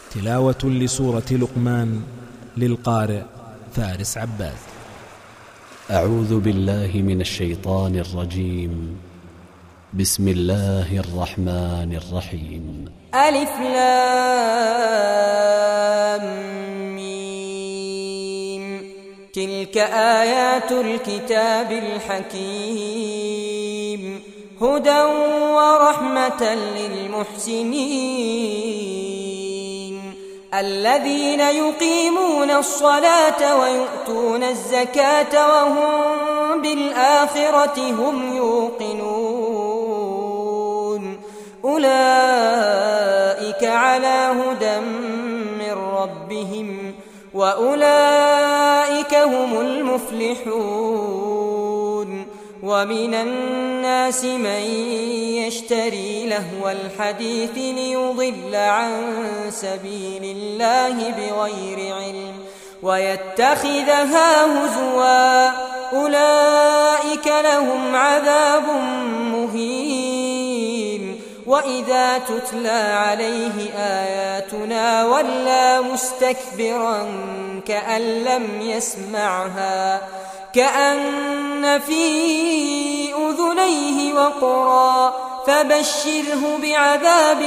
تلاوة لسورة لقمان للقارئ فارس عباس. أعوذ بالله من الشيطان الرجيم. بسم الله الرحمن الرحيم. ألف لام ميم. تلك آيات الكتاب الحكيم، هدى ورحمة للمحسنين الذين يقيمون الصلاة ويؤتون الزكاة وهم بالآخرة هم يوقنون. أولئك على هدى من ربهم وأولئك هم المفلحون. ومن الناس من يشتري لهو الحديث ليضل عن سبيل الله بغير علم ويتخذها هزوا، أولئك لهم عذاب مهين. وإذا تتلى عليه آياتنا ولى مستكبرا كأن لم يسمعها، كأن في أذنيه وقرا، فبشره بعذاب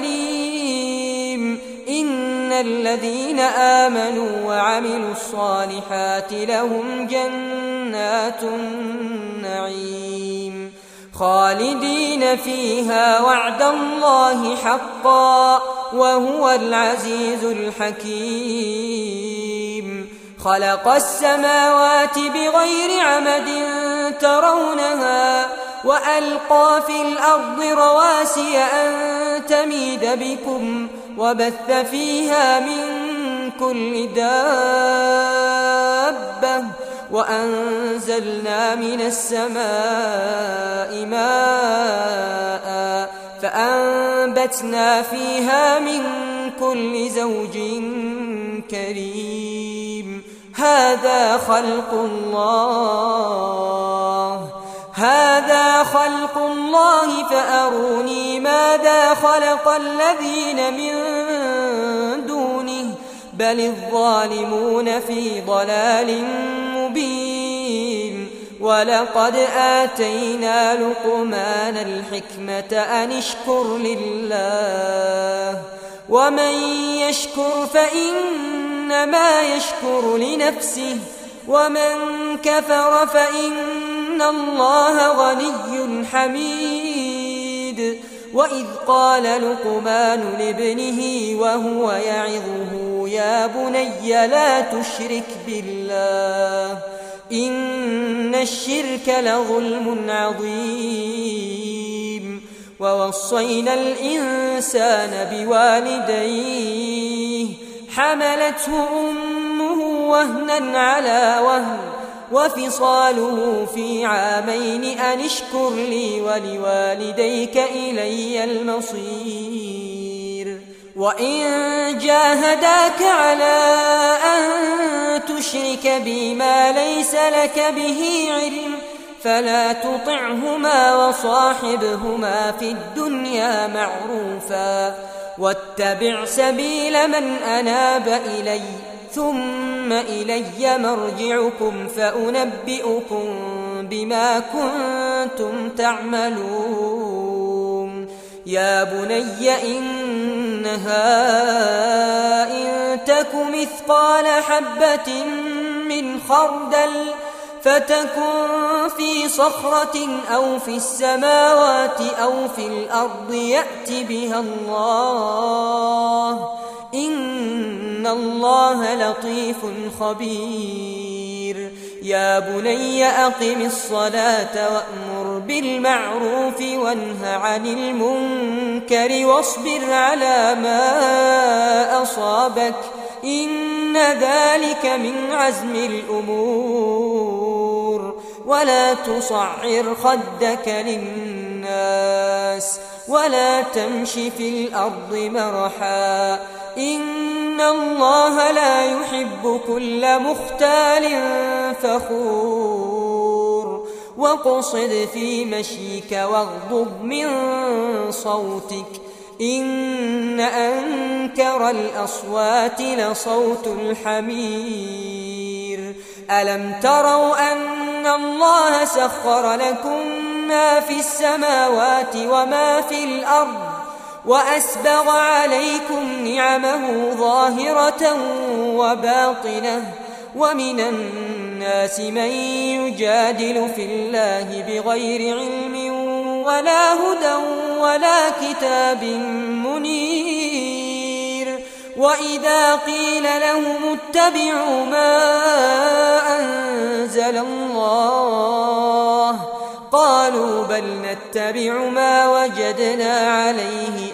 أليم. إن الذين آمنوا وعملوا الصالحات لهم جنات النعيم خالدين فيها وعد الله حقا وهو العزيز الحكيم. خلق السماوات بغير عمد ترونها وألقى في الأرض رواسي أن تميد بكم وبث فيها من كل دابة وأنزلنا من السماء ماء فأنبتنا فيها من كل زوج كريم. هذا خلق الله فأروني ماذا خلق الذين من دونه بل الظالمون في ضلال مبين. ولقد آتينا لقمان الحكمة أن اشكر لله ومن يشكر فإنما يشكر لنفسه ومن كفر فإن الله غني حميد. وإذ قال لقمان لابنه وهو يعظه يا بني لا تشرك بالله إن الشرك لظلم عظيم. ووصينا الإنسان بوالديه حملته أمه وهنا على وهن وفصاله في عامين أن اشكر لي ولوالديك إلي المصير. وإن جاهداك على أن تشرك بي ما ليس لك به علم فلا تطعهما وصاحبهما في الدنيا معروفا واتبع سبيل من أناب إلي ثم إلي مرجعكم فأنبئكم بما كنتم تعملون. يا بني إنها إن تك مثقال حبة من خردل فتكن في صخرة أو في السماوات أو في الأرض يأت بها الله إن الله لطيف خبير. يا بني أقم الصلاة وأمر بالمعروف وانه عن المنكر واصبر على ما أصابك إن ذلك من عزم الأمور. ولا تصعر خدك للناس ولا تمش في الأرض مرحا إن الله لا يحب كل مختال فخور. واقصد في مشيك واغضض من صوتك إن أنكر أنكر الأصوات لصوت الحمير. ألم تروا أن الله سخر لكم ما في السماوات وما في الأرض وأسبغ عليكم نعمه ظاهرة وباطنة ومن الناس من يجادل في الله بغير علم ولا هدى ولا كتاب منير. وإذا قيل لهم اتبعوا ما أنزل الله قالوا بل نتبع ما وجدنا عليه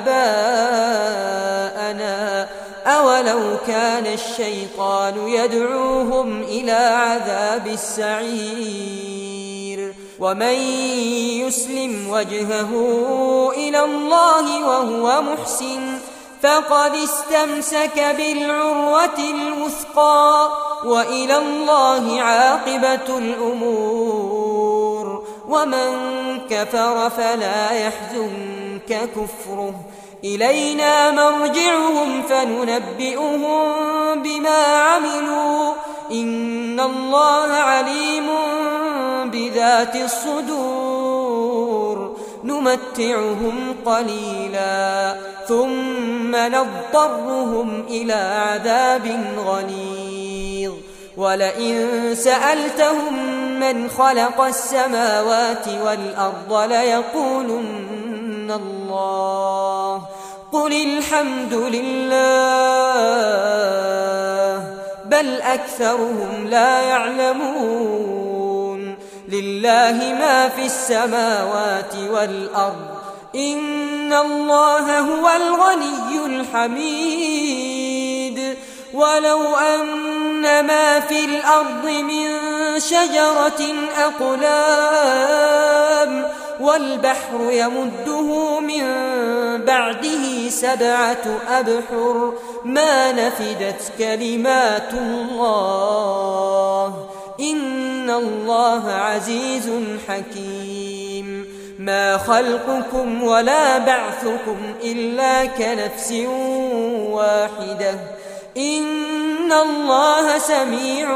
آباءنا أولو كان الشيطان يدعوهم إلى عذاب السعير. ومن يسلم وجهه إلى الله وهو محسن فقد استمسك بالعروة الوثقى وإلى الله عاقبة الأمور. ومن كفر فلا يحزنك كفره إلينا مرجعهم فننبئهم بما عملوا إن الله عليم بذات الصدور. نمتعهم قليلا ثم نضطرهم إلى عذاب غليظ. ولئن سألتهم من خلق السماوات والأرض ليقولن الله قل الحمد لله بل أكثرهم لا يعلمون. لله ما في السماوات والأرض إن الله هو الغني الحميد. ولو أن ما في الأرض من شجرة أقلام والبحر يمده من بعده 7 أبحر ما نفدت كلمات الله إن الله عزيز حكيم. ما خلقكم ولا بعثكم إلا كنفس واحدة إن الله سميع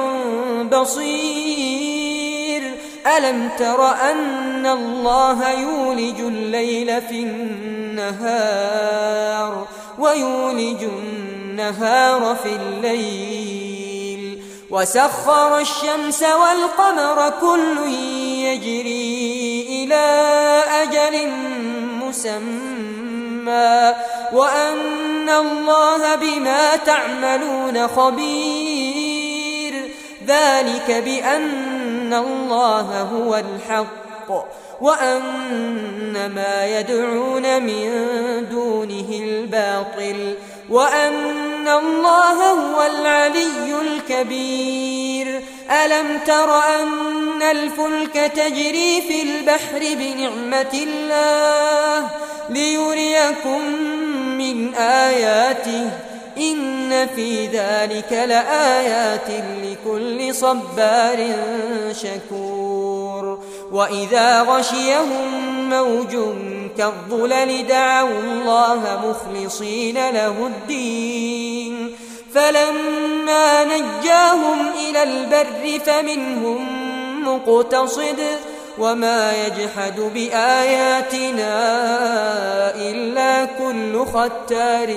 بصير. ألم تر أن الله يولج الليل في النهار ويولج النهار في الليل وسخر الشمس والقمر كل يجري إلى أجل مسمى وأن الله بما تعملون خبير. ذلك بأن الله هو الحق وأن ما يدعون من دونه الباطل وأن الله هو العلي الكبير. ألم تر أن الفلك تجري في البحر بنعمة الله ليريكم من آياته إن في ذلك لآيات لكل صبار شكور. وإذا غشيهم موج كالظلل دعوا الله مخلصين له الدين فلما نجاهم إلى البر فمنهم مقتصد وما يجحد بآياتنا إلا كل ختار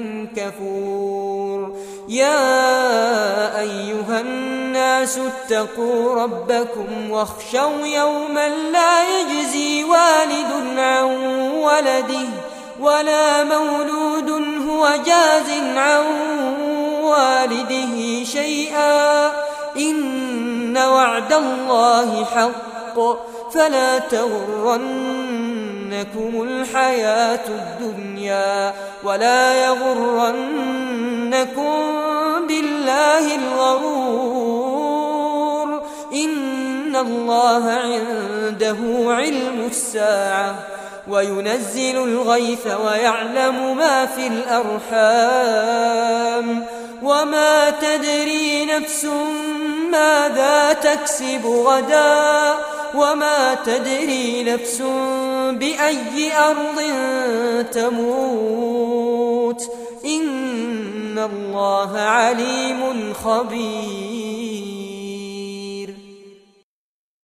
كفور. يا أيها الناس اتقوا ربكم واخشوا يوما لا يجزي والد عن ولده ولا مولود هو جاز عن والده شيئا إن وعد الله حق فلا تغرنكم الحياة الدنيا ولا يغرنكم بالله الغرور. إن الله عنده علم الساعة وينزل الغيث ويعلم ما في الأرحام وما تدري نفس ماذا تكسب غدا وما تدري نفس بأي أرض تموت إن الله عليم خبير.